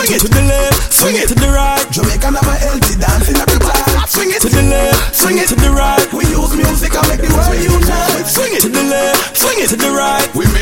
swing it to the left, swing it to the right. Jamaican have a healthy dance in every time. Swing it to the left, swing it to the right. We use music and make the world unite. Swing it to the left, swing it to the right. We